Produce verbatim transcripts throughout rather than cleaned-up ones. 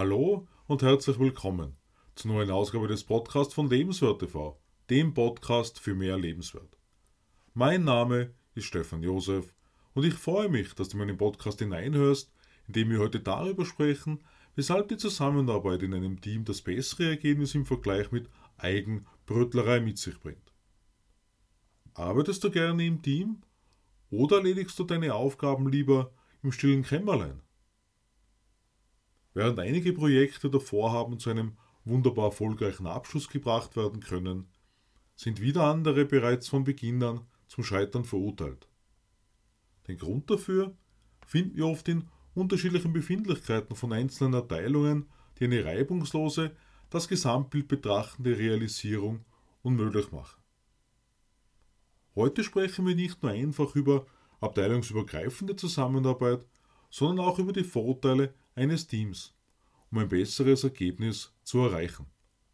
Hallo und herzlich willkommen zur neuen Ausgabe des Podcasts von Lebenswert T V, dem Podcast für mehr Lebenswert. Mein Name ist Stefan Josef und ich freue mich, dass du in meinen Podcast hineinhörst, in dem wir heute darüber sprechen, weshalb die Zusammenarbeit in einem Team das bessere Ergebnis im Vergleich mit Eigenbrötlerei mit sich bringt. Arbeitest du gerne im Team oder erledigst du deine Aufgaben lieber im stillen Kämmerlein? Während einige Projekte oder Vorhaben zu einem wunderbar erfolgreichen Abschluss gebracht werden können, sind wieder andere bereits von Beginn an zum Scheitern verurteilt. Den Grund dafür finden wir oft in unterschiedlichen Befindlichkeiten von einzelnen Abteilungen, die eine reibungslose, das Gesamtbild betrachtende Realisierung unmöglich machen. Heute sprechen wir nicht nur einfach über abteilungsübergreifende Zusammenarbeit, sondern auch über die Vorteile eines Teams, um ein besseres Ergebnis zu erreichen.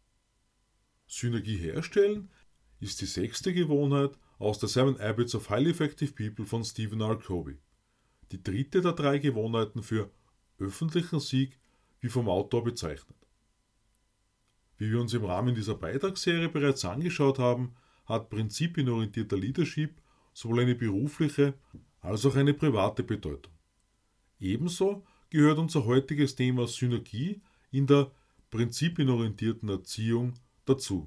Synergie herstellen ist die sechste Gewohnheit aus der Seven Habits of Highly Effective People von Stephen R. Covey. Die dritte der drei Gewohnheiten für öffentlichen Sieg, wie vom Autor bezeichnet. Wie wir uns im Rahmen dieser Beitragsserie bereits angeschaut haben, hat prinzipienorientierter Leadership sowohl eine berufliche als auch eine private Bedeutung. Ebenso gehört unser heutiges Thema Synergie in der prinzipienorientierten Erziehung dazu.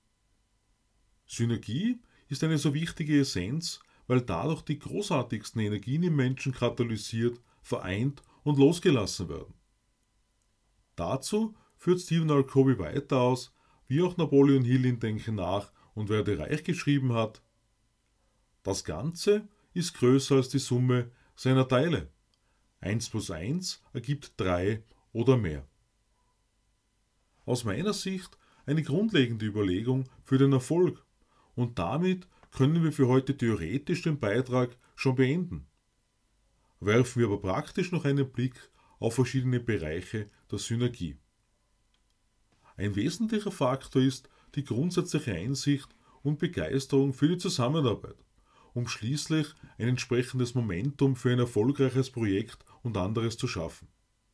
Synergie ist eine so wichtige Essenz, weil dadurch die großartigsten Energien im Menschen katalysiert, vereint und losgelassen werden. Dazu führt Stephen R. Covey weiter aus, wie auch Napoleon Hill in Denke nach und werde reich geschrieben hat: Das Ganze ist größer als die Summe seiner Teile. eins plus eins ergibt drei oder mehr. Aus meiner Sicht eine grundlegende Überlegung für den Erfolg, und damit können wir für heute theoretisch den Beitrag schon beenden. Werfen wir aber praktisch noch einen Blick auf verschiedene Bereiche der Synergie. Ein wesentlicher Faktor ist die grundsätzliche Einsicht und Begeisterung für die Zusammenarbeit, um schließlich ein entsprechendes Momentum für ein erfolgreiches Projekt und anderes zu schaffen.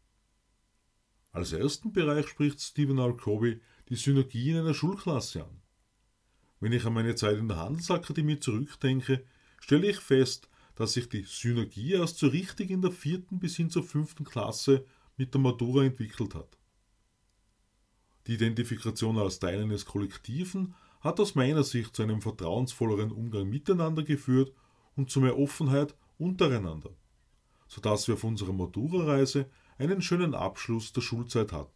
Als ersten Bereich spricht Stephen R. Covey die Synergie in einer Schulklasse an. Wenn ich an meine Zeit in der Handelsakademie zurückdenke, stelle ich fest, dass sich die Synergie erst so richtig in der vierten bis hin zur fünften Klasse mit der Matura entwickelt hat. Die Identifikation als Teil eines Kollektiven hat aus meiner Sicht zu einem vertrauensvolleren Umgang miteinander geführt und zu mehr Offenheit untereinander, sodass wir auf unserer Matura-Reise einen schönen Abschluss der Schulzeit hatten.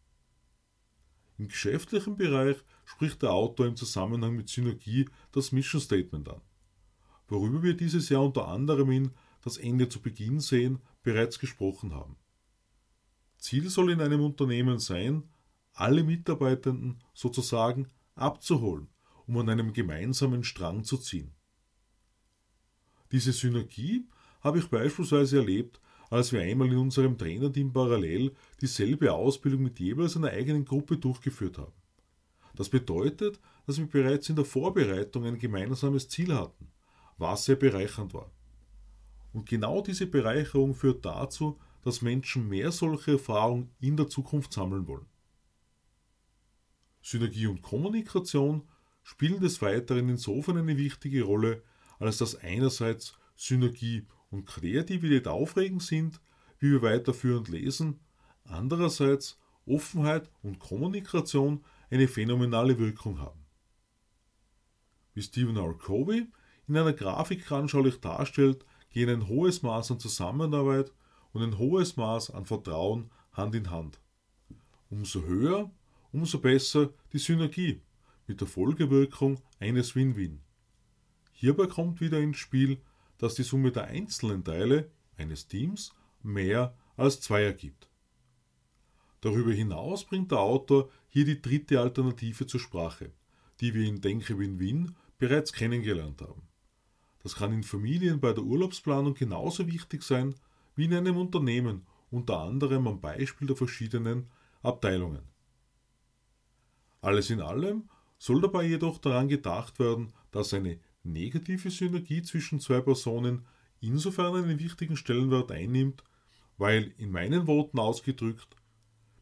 Im geschäftlichen Bereich spricht der Autor im Zusammenhang mit Synergie das Mission Statement an, worüber wir dieses Jahr unter anderem in Das Ende zu Beginn sehen bereits gesprochen haben. Ziel soll in einem Unternehmen sein, alle Mitarbeitenden sozusagen abzuholen, um an einem gemeinsamen Strang zu ziehen. Diese Synergie habe ich beispielsweise erlebt, als wir einmal in unserem Trainerteam parallel dieselbe Ausbildung mit jeweils einer eigenen Gruppe durchgeführt haben. Das bedeutet, dass wir bereits in der Vorbereitung ein gemeinsames Ziel hatten, was sehr bereichernd war. Und genau diese Bereicherung führt dazu, dass Menschen mehr solche Erfahrungen in der Zukunft sammeln wollen. Synergie und Kommunikation spielen des Weiteren insofern eine wichtige Rolle, als dass einerseits Synergie und Kreativität aufregend sind, wie wir weiterführend lesen, andererseits Offenheit und Kommunikation eine phänomenale Wirkung haben. Wie Stephen R. Covey in einer Grafik anschaulich darstellt, gehen ein hohes Maß an Zusammenarbeit und ein hohes Maß an Vertrauen Hand in Hand. Umso höher, umso besser die Synergie mit der Folgewirkung eines Win-Win. Hierbei kommt wieder ins Spiel, dass die Summe der einzelnen Teile eines Teams mehr als zwei ergibt. Darüber hinaus bringt der Autor hier die dritte Alternative zur Sprache, die wir in Denke Win-Win bereits kennengelernt haben. Das kann in Familien bei der Urlaubsplanung genauso wichtig sein wie in einem Unternehmen, unter anderem am Beispiel der verschiedenen Abteilungen. Alles in allem soll dabei jedoch daran gedacht werden, dass eine negative Synergie zwischen zwei Personen insofern einen wichtigen Stellenwert einnimmt, weil, in meinen Worten ausgedrückt,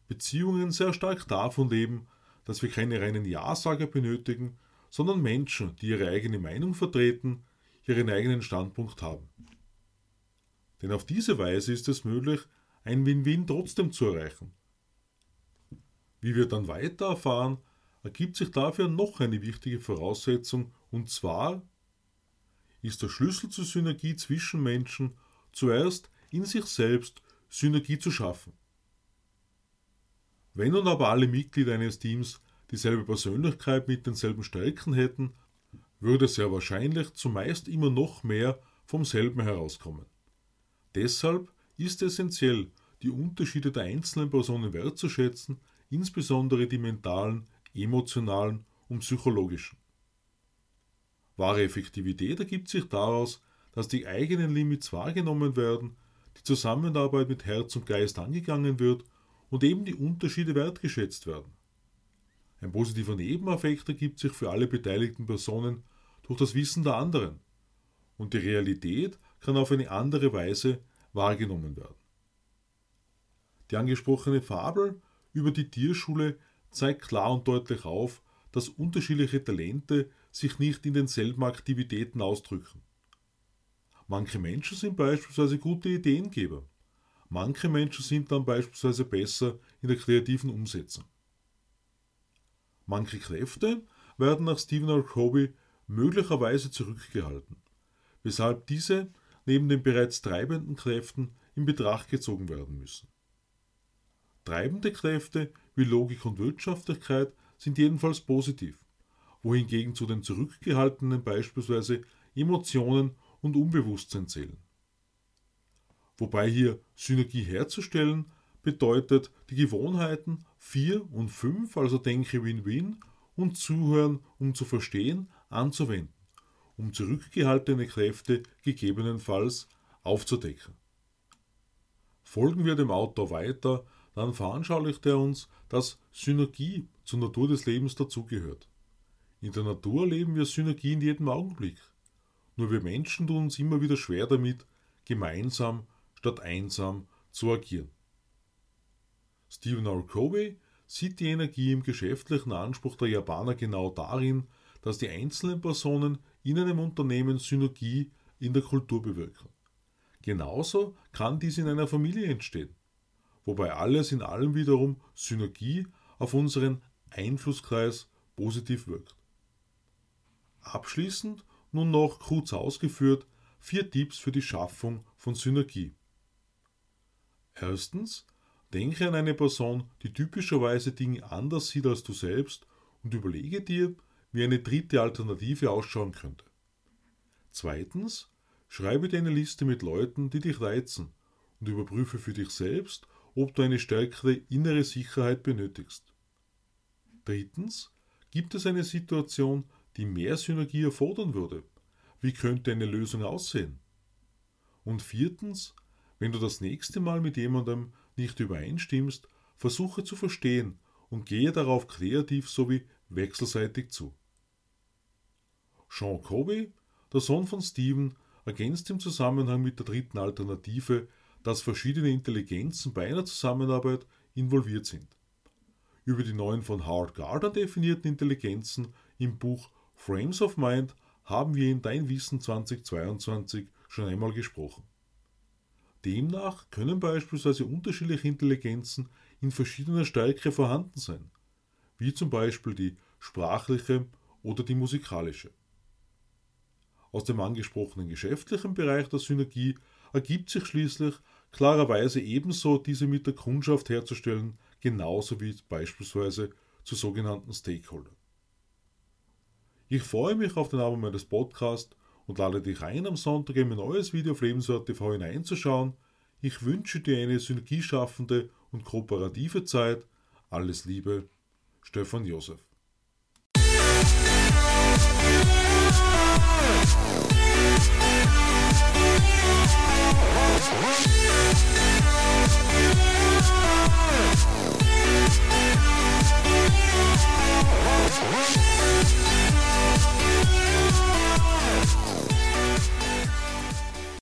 Beziehungen sehr stark davon leben, dass wir keine reinen Ja-Sager benötigen, sondern Menschen, die ihre eigene Meinung vertreten, ihren eigenen Standpunkt haben. Denn auf diese Weise ist es möglich, ein Win-Win trotzdem zu erreichen. Wie wir dann weiter erfahren, ergibt sich dafür noch eine wichtige Voraussetzung, und zwar ist der Schlüssel zur Synergie zwischen Menschen zuerst in sich selbst Synergie zu schaffen. Wenn nun aber alle Mitglieder eines Teams dieselbe Persönlichkeit mit denselben Stärken hätten, würde sehr wahrscheinlich zumeist immer noch mehr vom selben herauskommen. Deshalb ist es essentiell, die Unterschiede der einzelnen Personen wertzuschätzen, insbesondere die mentalen, emotionalen und psychologischen. Wahre Effektivität ergibt sich daraus, dass die eigenen Limits wahrgenommen werden, die Zusammenarbeit mit Herz und Geist angegangen wird und eben die Unterschiede wertgeschätzt werden. Ein positiver Nebeneffekt ergibt sich für alle beteiligten Personen durch das Wissen der anderen und die Realität kann auf eine andere Weise wahrgenommen werden. Die angesprochene Fabel über die Tierschule zeigt klar und deutlich auf, dass unterschiedliche Talente sich nicht in denselben Aktivitäten ausdrücken. Manche Menschen sind beispielsweise gute Ideengeber, manche Menschen sind dann beispielsweise besser in der kreativen Umsetzung. Manche Kräfte werden nach Stephen R. Covey möglicherweise zurückgehalten, weshalb diese neben den bereits treibenden Kräften in Betracht gezogen werden müssen. Treibende Kräfte wie Logik und Wirtschaftlichkeit sind jedenfalls positiv, wohingegen zu den zurückgehaltenen beispielsweise Emotionen und Unbewusstsein zählen. Wobei hier Synergie herzustellen bedeutet, die Gewohnheiten vier und fünf, also denke Win-Win und Zuhören, um zu verstehen, anzuwenden, um zurückgehaltene Kräfte gegebenenfalls aufzudecken. Folgen wir dem Autor weiter, dann veranschaulicht er uns, dass Synergie zur Natur des Lebens dazugehört. In der Natur erleben wir Synergie in jedem Augenblick. Nur wir Menschen tun uns immer wieder schwer damit, gemeinsam statt einsam zu agieren. Stephen R. Covey sieht die Energie im geschäftlichen Anspruch der Japaner genau darin, dass die einzelnen Personen in einem Unternehmen Synergie in der Kultur bewirken. Genauso kann dies in einer Familie entstehen, wobei alles in allem wiederum Synergie auf unseren Einflusskreis positiv wirkt. Abschließend nun noch kurz ausgeführt vier Tipps für die Schaffung von Synergie. Erstens, denke an eine Person, die typischerweise Dinge anders sieht als du selbst und überlege dir, wie eine dritte Alternative ausschauen könnte. Zweitens, schreibe dir eine Liste mit Leuten, die dich reizen und überprüfe für dich selbst, ob du eine stärkere innere Sicherheit benötigst. Drittens, gibt es eine Situation, die mehr Synergie erfordern würde? Wie könnte eine Lösung aussehen? Und viertens, wenn du das nächste Mal mit jemandem nicht übereinstimmst, versuche zu verstehen und gehe darauf kreativ sowie wechselseitig zu. Sean Covey, der Sohn von Stephen, ergänzt im Zusammenhang mit der dritten Alternative, dass verschiedene Intelligenzen bei einer Zusammenarbeit involviert sind. Über die neuen von Howard Gardner definierten Intelligenzen im Buch Frames of Mind haben wir in Dein Wissen zweitausendzweiundzwanzig schon einmal gesprochen. Demnach können beispielsweise unterschiedliche Intelligenzen in verschiedener Stärke vorhanden sein, wie zum Beispiel die sprachliche oder die musikalische. Aus dem angesprochenen geschäftlichen Bereich der Synergie ergibt sich schließlich klarerweise ebenso diese mit der Kundschaft herzustellen, genauso wie beispielsweise zu sogenannten Stakeholdern. Ich freue mich auf den Abend meines Podcasts und lade dich ein, am Sonntag in mein neues Video auf Lebenswert T V hineinzuschauen. Ich wünsche dir eine synergieschaffende und kooperative Zeit. Alles Liebe, Stefan Josef.